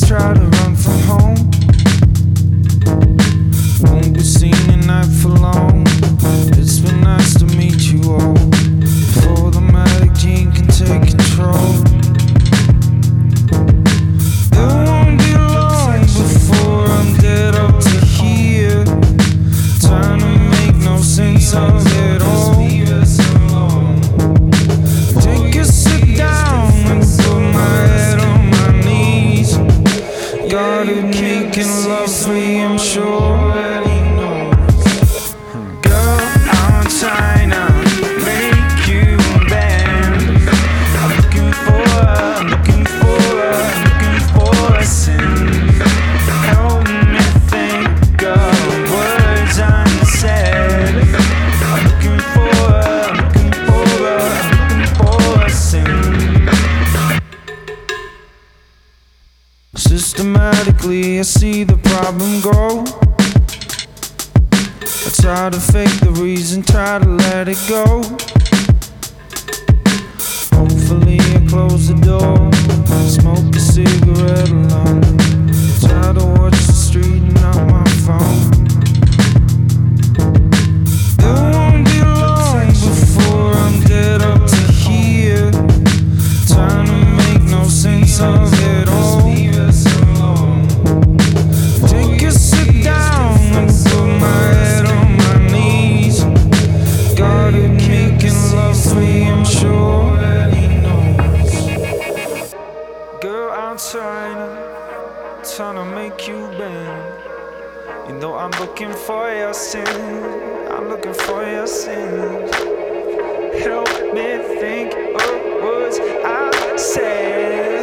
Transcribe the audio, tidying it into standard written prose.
try to run from home. Won't be seen at night for long. It's been nice to meet you all. Before the magic gene can take control. It won't be long before I'm dead up to here. Trying to make no sense of it all. Take a sit down and put my head on my knees. God is making love for you, I'm sure. Girl, I'm trying to make you bend. I'm looking for a sin. Help me think of words unsaid. I'm looking for a sin. Systematically, I see the problem grow. I try to fake the reason, try to let it go. Hopefully I close the door, smoke a cigarette alone. Try to watch the street and not my phone. It won't be long before I'm dead up to here. Trying to make no sense of it all. Take a sit down and put my head on my knees. God is making love for you, I'm sure. Girl, I'm trying to make you bend. You know I'm looking for your sin. I'm looking for your sin. Help me think of words I said.